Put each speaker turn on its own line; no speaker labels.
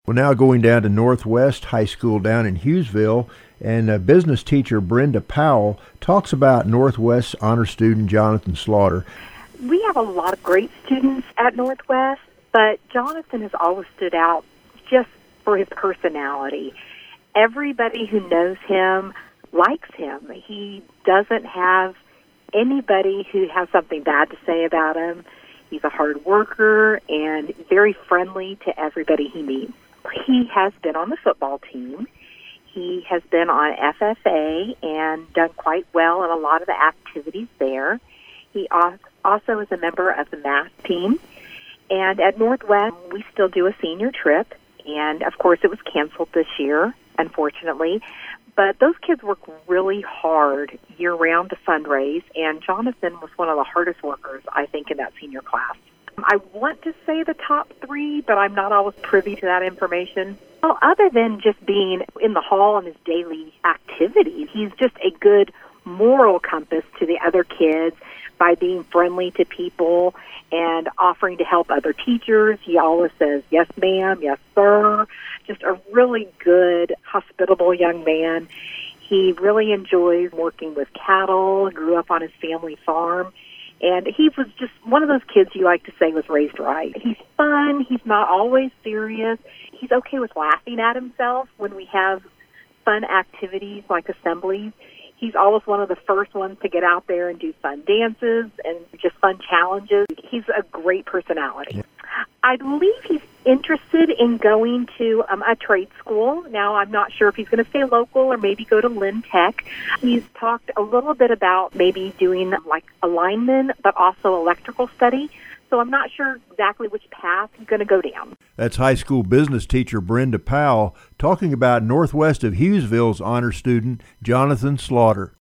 Well, now going down to Northwest High School down in Hughesville, and business teacher Brenda Powell talks about Northwest's honor student Jonathan Slaughter.
We have a lot of great students at Northwest, but Jonathan has always stood out just for his personality. Everybody who knows him likes him. He doesn't have anybody who has something bad to say about him. He's a hard worker and very friendly to everybody he meets. He has been on the football team. He has been on FFA and done quite well in a lot of the activities there. He also is a member of the math team. And at Northwest, we still do a senior trip. And, of course, it was canceled this year, unfortunately. But those kids work really hard year-round to fundraise, and Jonathan was one of the hardest workers, I think, in that senior class. I want to say the top three, but I'm not always privy to that information. Well, other than just being in the hall and his daily activities, he's just a good moral compass to the other kids by being friendly to people and offering to help other teachers. He always says, "Yes, ma'am," "Yes, sir." Just a really good, hospitable young man. He really enjoys working with cattle, grew up on his family farm, and he was just one of those kids you like to say was raised right. He's fun. He's not always serious. He's okay with laughing at himself when we have fun activities like assemblies. He's always one of the first ones to get out there and do fun dances and just fun challenges. He's a great personality.
Yeah.
I believe he's interested in going to a trade school. Now, I'm not sure if he's going to stay local or maybe go to Lynn Tech. He's talked a little bit about maybe doing like a lineman, but also electrical study. So I'm not sure exactly which path he's going to go down.
That's high school business teacher Brenda Powell talking about Northwest of Hughesville's honor student Jonathan Slaughter.